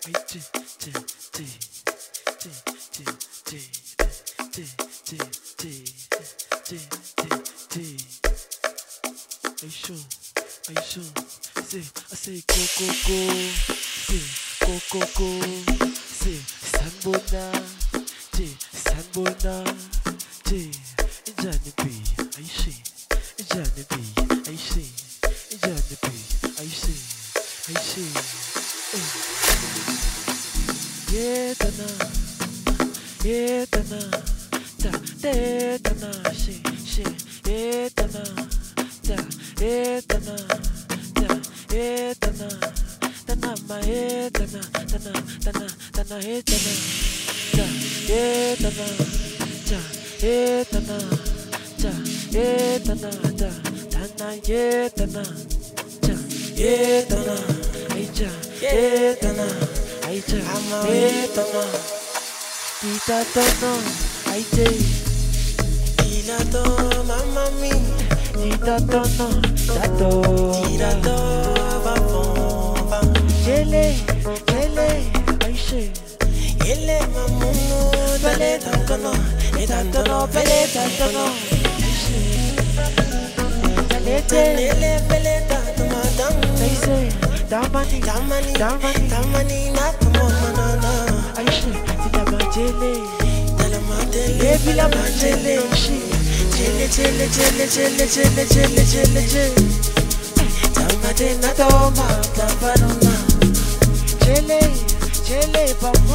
say go go go, say go go go, say sanbona, sanbona, injani B, I see, injani B, I see, injani B, I see, yeah dana, dana, she, yeah dana, dana, ma, dana, mamma mia, Jele, Aisha. Yele mamuno, pele tantono, pele tantono. Lele pele tantono, Aisha, damani, not no. Aisha, Jele, Chele,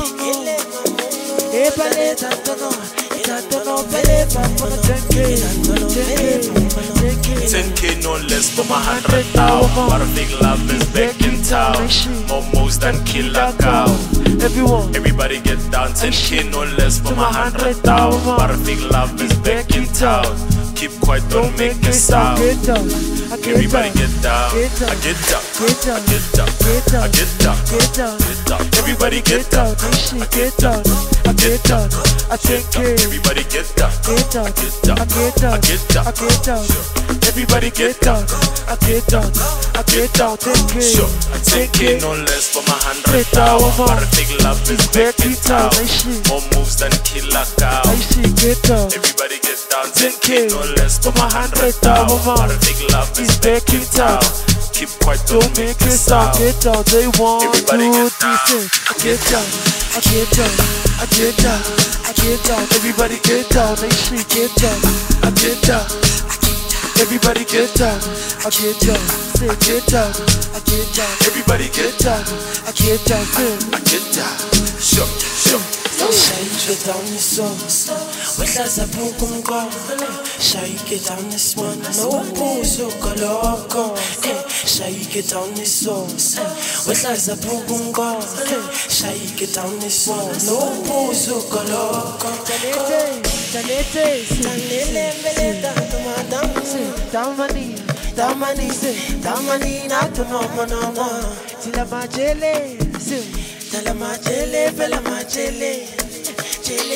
$10K no less for my 100,000. But a big love is back in town. More moves than killer cow. Everybody get down. 10K no less for my 100,000. But a big love is back in town. Keep quiet, don't make a sound. Everybody get down. I get down. I get down. I get down. Everybody get down. I get down. I get down. I take it. Everybody get down. I get down. I get down. Everybody get down. I get down. Take it. Sure. I take it no less for my 100,000. But a big love is back in town. More moves than killer cow. Everybody get down. 10K no less for my 100,000. But a big love is back in town. Keep quiet, don't make a sound. They want Everybody to get down. I get down. Everybody get down. They say get down. I get down. Everybody get down. I get down. Say get down. I get down. Everybody get down. I get down. I get down. Sure. Shake down this song. What does a boom go? Shake down this one. No pose, so loco. Shake down this song. What does a boom go? Shake down this one. No pose, so loco. Damani, not to no. Tila majele, Tell my jelly, fella my jelly. Jelly.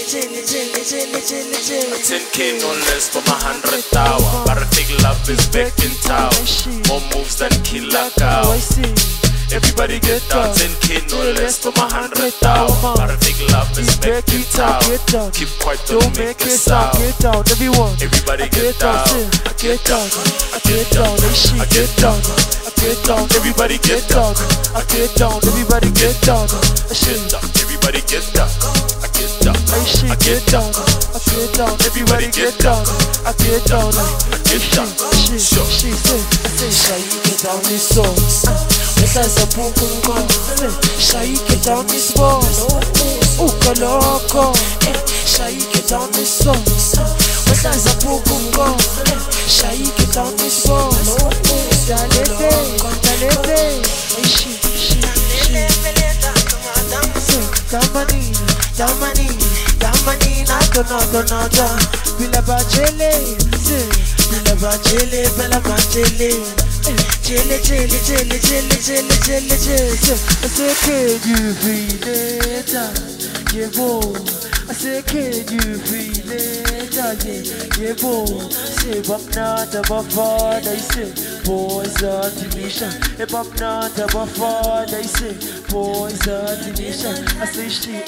10K no less for my 100,000. But a big love is back in town. More moves than killer cow. Everybody get down. 10K no less for my 100,000. But a big love is back in town. Keep quiet, don't make a sound. Get down, everyone. Everybody get down. I get down. I get down. I get down. I get down. Everybody get down. I get down. Everybody get down. Everybody get down. I get down. I get down. I get down. Everybody get down. I get down. I get down. Sure. She say, Shake down this song. Let's a boom go. Shake down this ball. Uka loco. Shake down this song. Let's a boom go. Shake down this ball. Dalete. She. Damani, nada. Bila bajele, bela majele. Jele. I say, can you feel it? Yeah, whoa. I say, can you feel it? yeah, boy. Say, bamnata bafana, I say, boys are delicious. If I'm not a bafana, I say, boys are delicious. I say, she,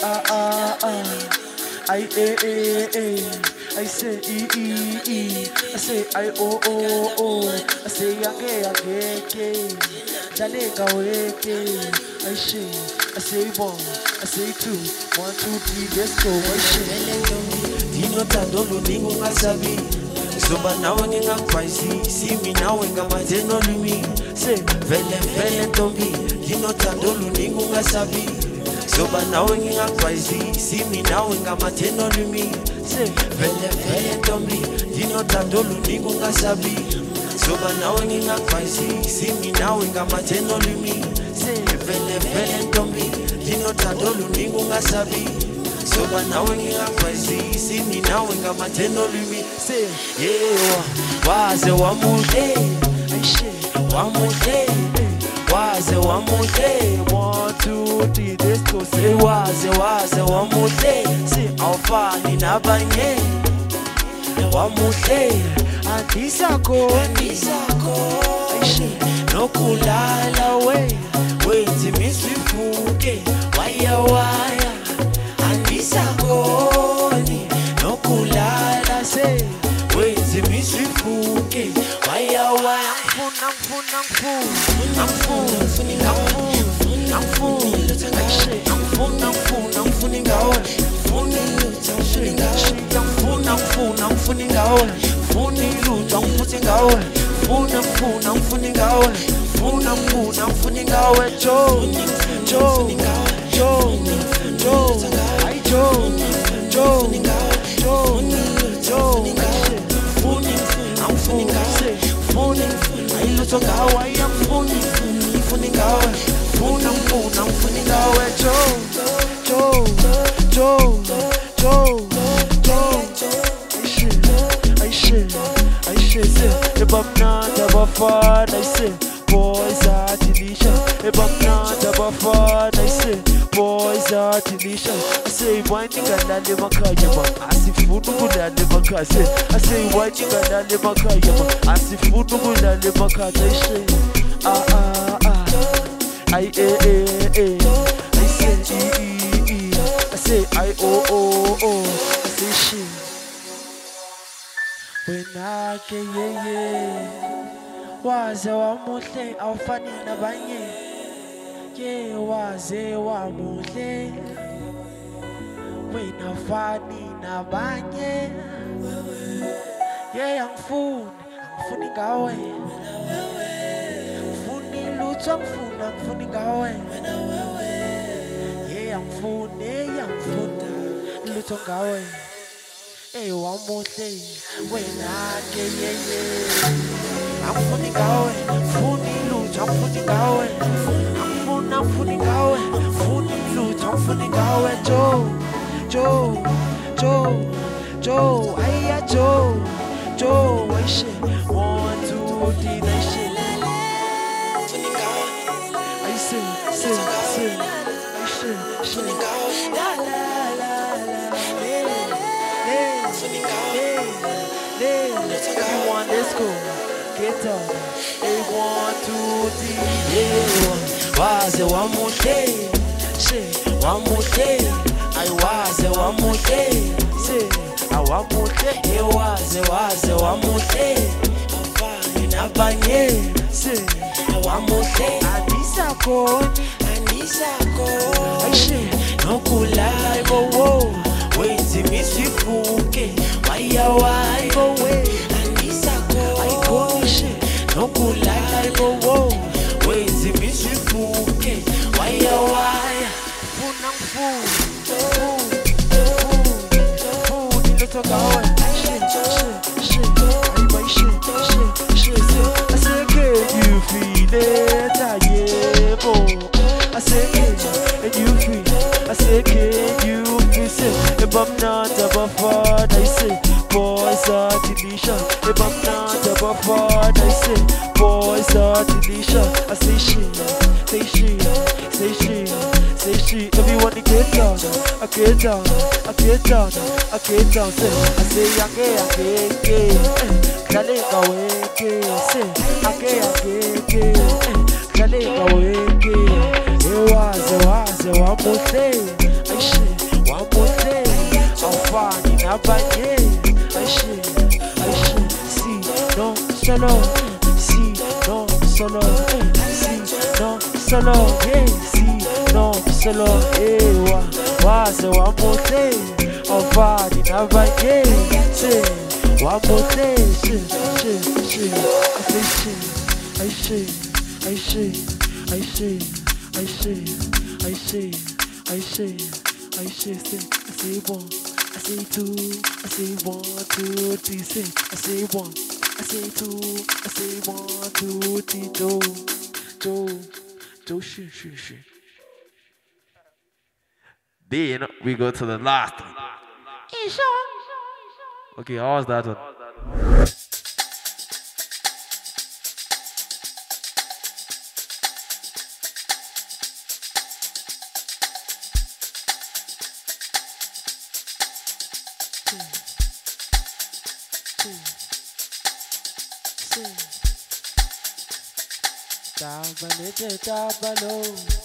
I, I say, I say, I, I say, yage, dalega weke. I say, one, I say, two, 1, 2, 3, let's go. I say, Dino tandolo ningu ngasabi Zoba nawe nginga kwaisi Simi nawe nga mateno lumi Se vele tombi Dino tandolo ningu ngasabi Zoba nawe nginga kwaisi Simi nawe nga mateno lumi Se vele tombi Dino tandolo ningu ngasabi Zoba nawe nginga kwaisi Simi nawe nga mateno lumi Se vele tombi Dino tandolo ningu ngasabi Soba nawe ngingakwazi simi nawe ngamateno lumi say yeah waze wamude wamude waze wamude 1, 2, 3, let's go. say waze wamude say awufani nabanye wamude andisako nokulala wenzi misifuke waya Andisakoni nokulala se wenzi misifuke waya If I'm not above fun, I say, boys are delicious. If I'm not above fun, I say, boys are delicious. I say, why nigga na lema kayama? I see food na lema kase. I say, why nigga na lema kayama? I see food na lema kase. I say, I say, she. When I get waze wamuhle awufani nabanye waze wamuhle wena fani nabanye angifuni ngawe ngifuni lutho ngifuni ngawe angifuni lutho ngawe wamuhle wena ke angifuni ngawe ngifuni lutho ngifuni ngawe angifuni ngawe ngifuni lutho ngifuni ngawe Joe aya Joe aishe 1, 2, 3 aishe ngifuni ngawe aishe ngifuni ngawe everyone, let's go. Get up. 1, 2, 3. Yeah. Waze wamude. Say wamude. I waze wamude. Say I wamude. Yeah, waze wamude. Afani nabanye. Say wamude. Andisako. Aishe nokulala bo. Wenzi misifuke. Waya Andisako. Nokulala bo. Wenzi misifuke. Waya you feel it? I say, and you feel. I say, can you feel? If I'm not above fun, I say, boys are delicious. If I'm not above fun, I say, boys are delicious. I say, she. Everyone. wanna get down, I get down, I get down, I get down. Say, I say, I get, Kalinga weke. Say, I get, Kalinga weke. Ewaze, one more thing. I say, one more thing. I'm fine, nabanye. I say, see, no solo, see, no solo, see, no solo, hey, see, no solo, hey, waze, one more thing. I'm fine, nabanye. Say, one more thing. I say one, I say two, I say 1, 2, 3, say, I say one, I say two, I say 1, 2, 3, do, shit. Then we go to the last one. Okay, how was that one? Tabalo.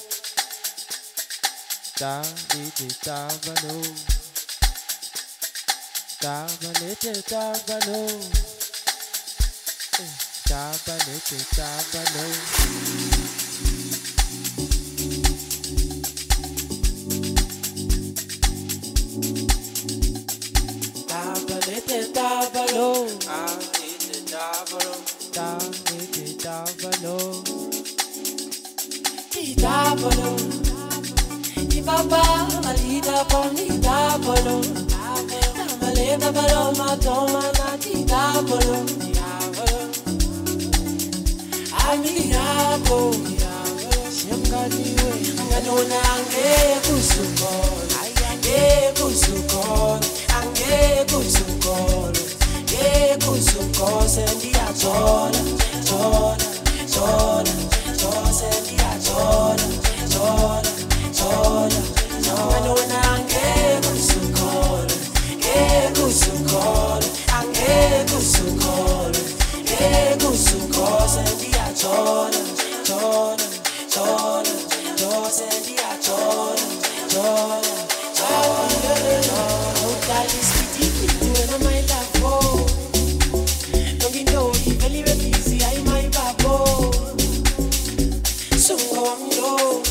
Papa, malita bonita bolo. Maleta paloma toma natita bolo. Amigo, siamganiwe. Nganona ange kusukol, ange kusukol, ange kusukol, ange kusukol. Sendia chola, sendia chola. Nganona ange kusukol, ange kusukol, sendia chola, sendia chola. That is pity when my love. Don't you know you very busy? I my babo. So yo.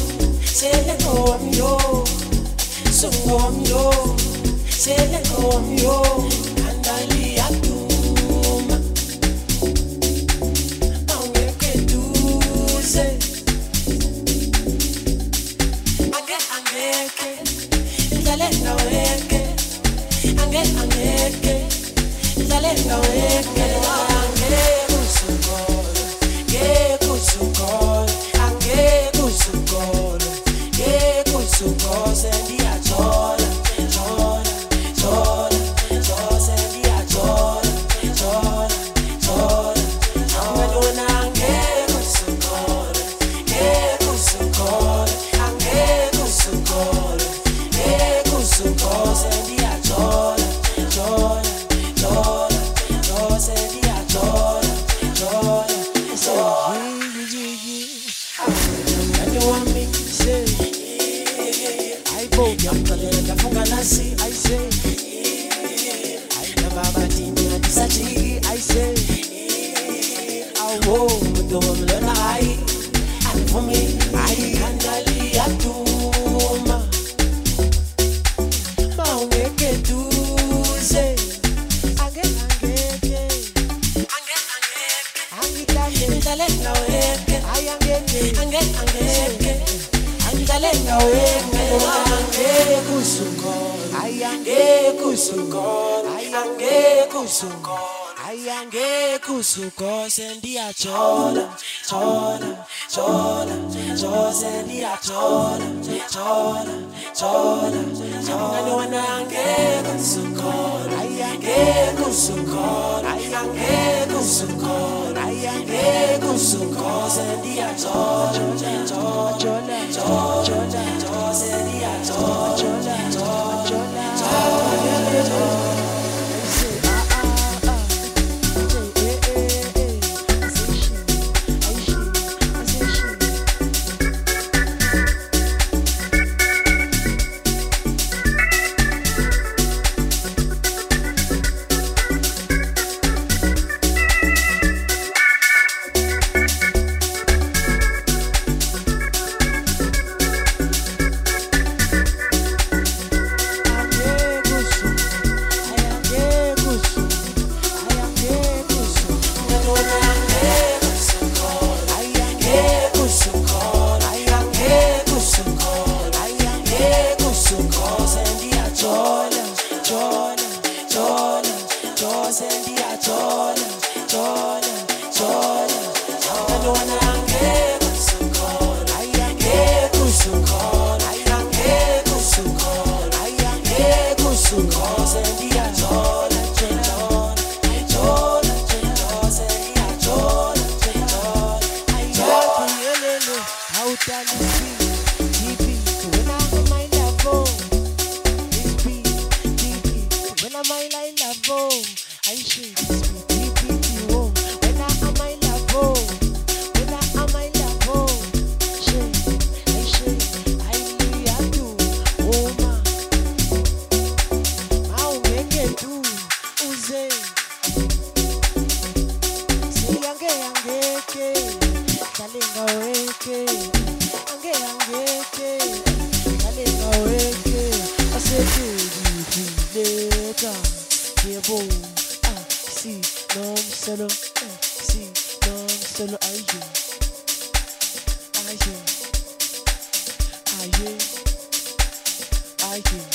Sele andali atuma angeke duze angeke ndalenga weke angeke ndalenga weke sendia chola, sendia chola. Nganona ange kusukol, ange kusukol, sendia chola, sendia chola. You want me? Say. I say, I never batini and disati. I say, I won't do I. And for me, I can't ali atuma. Maungeke do say, Ayange kusuko sendia chola, sendia chola. Nganona ange kusuko, ayange kusuko sendia chola, sendia chola. total DP, when I'm my love, DP, when I'm my love, I should DP, when I'm my love, when I'm my love, I need you, oh ma, I'll make it do, Uze, say angeke, Kalinga weke, angeke, Kalinga weke, I said baby, later, yebo, see, no solo, see, no solo, I hear.